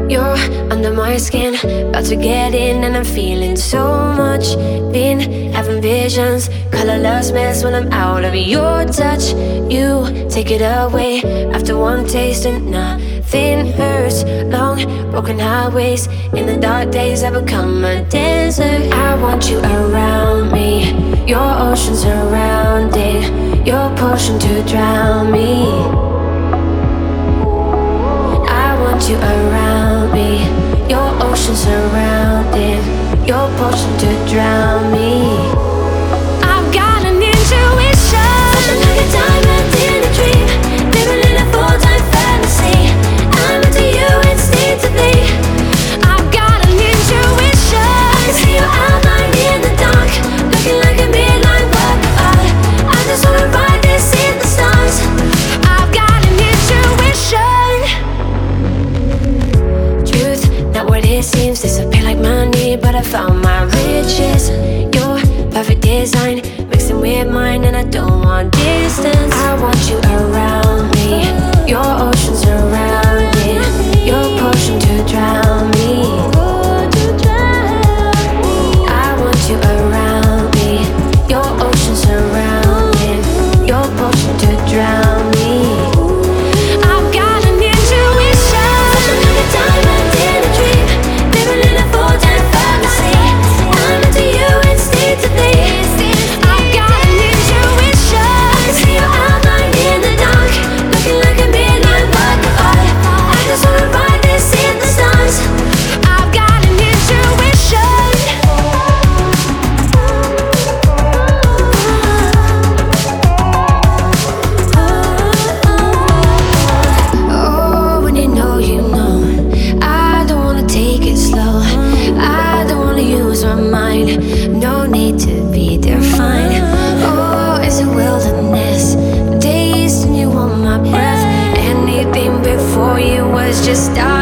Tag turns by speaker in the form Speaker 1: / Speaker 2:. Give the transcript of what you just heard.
Speaker 1: You're under my skin, about to get in, and I'm feeling so much. Been having visions, colorless mess when I'm out of your touch. You take it away after one taste, and nothing hurts. Long broken highways, in the dark days I become a desert. I want you around me, your ocean surrounding, your potion to drown me. I want you around me, your ocean surrounding, your potion to drown me. I've got an intuition, flashing like a diamond in a dream, living in a full-time fantasy. I'm into you instinctively. I've got an intuition, I can see your outline in the dark, looking like a midnight work of art. I just wanna write this in the stars. I've got an intuition. Truth, not what it seems, disappear like money, but I found my riches. Your perfect design, mixing with mine, and I don't want distance. I want you around me, your ocean surrounding, your potion to drown me. I want you around me, your ocean surrounding, your potion to drown me. I've got an intuition, flashing like a diamond in a dream, living in a full-time fantasy. I'm into you instinctively. I've got an intuition, I can see your outline in the dark, looking like a midnight work of art. I just wanna write this in the stars. I've got an intuition. Oh, when you know, I don't wanna take it slow. I don't wanna use my mind. No need to be defined. Oh, it's a wilderness, tasting you on my breath. Anything before you was just